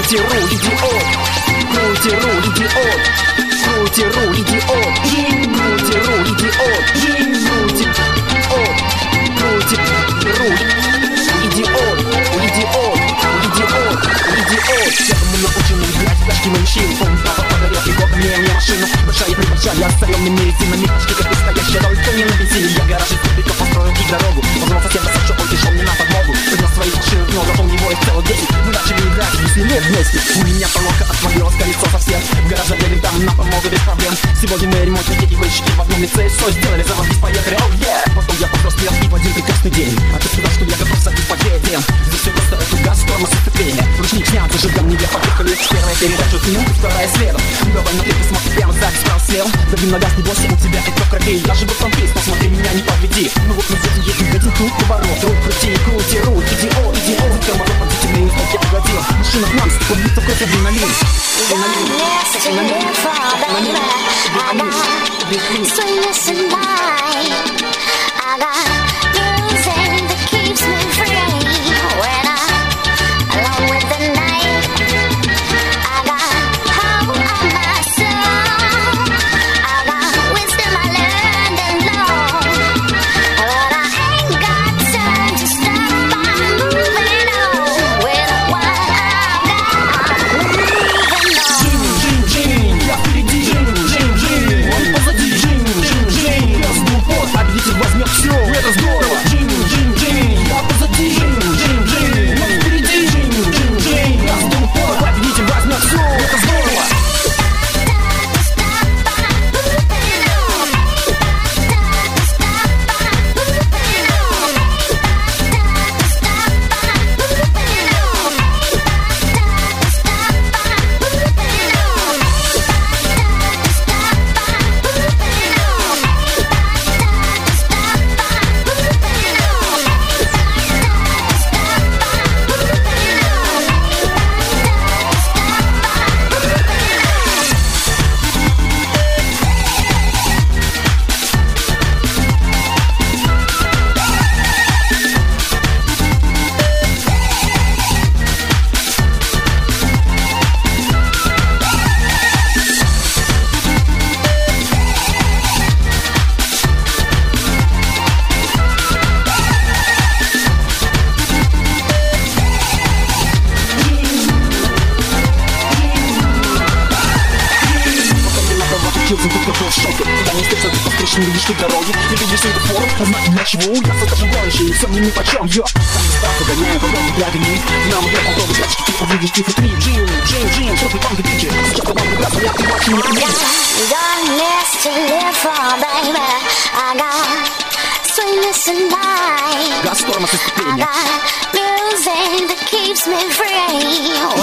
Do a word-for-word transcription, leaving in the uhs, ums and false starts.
Крути руль, идиот. Крути руль, идиот. Крути руль, идиот. Крути руль, идиот. Крути руль, крути руль, идиот, идиот, идиот, идиот. Я думаю, научен играть в тяжкие мужчины. Он папа подарил пригодно мне, мне машину. Большая и прибольшая, оставленный мире сильными почти как настоящая. Только не на бензине, я гараж из кубиков построил и дорогу. Позвал соседа, что он пришел мне на подмогу. Принес свои машины, но зато у него их целых десять. Мы начали играть вместе вместе. У меня поломка, отвалилось колесо совсем. В гараже едем там на помогу без проблем. Сегодня мы ремонтники и вышки в одном лице. Все сделали, заводить, поехали, oh yeah. Потом я повзрослел и в один прекрасный день. А ты сказал, что я готов садить по детям. Здесь все просто, это газ, тормоз и сцепление. Ручник снят, зажигаем, не я поехали. Первая передача с минуты, вторая следом. Давай на третий смотри прямо сзади, справа слева. Дави на газ, не бойся, у тебя это кровей. Я живу в том пейс, посмотри меня, не подведи. Ну вот мы здесь едем, один круг, поворот. Руль крути, крути, руль, идиот, идиот. Тормозов водительный, так я погодил. Машина к нам, стекло бьется кровь, адреналин. Sweetness and light. I got music that keeps me free when I'm alone with the night. I got hope on my soul. I got wisdom I learned alone, but I ain't got time to stop. I'm moving on with what I've got. I'm moving on. Джин, Джин, я впереди. Джин, Джин, Джин, он позади. Джин, Джин, Джин, я сдул пот, победитель возьмет все. Это здорово. Джин, Джин, Джин, я позади. Джин, Джин, Джин, он впереди. Джин, Джин, Джин, я сдул пот, победитель возьмет все. Это здорово. Учился, тут какой шоке. Когда не стыдно, ты по встречным видишь ты дороги. Не видишь светофор, а знать для чего. Я сокажу гонщик, и все мне нипочем, йо. Там не став, погоняю, погоду для огней. Нам где подобы тачки, ты увидишь цифры три. Джин, Джин, Джин, что ты панк диджей. Сейчас ты вам играться, я ты очень не понимаешь. Darkness to live for, baby. I got sweetness and light. Газ, тормоз и I сцепление. got music that keeps me free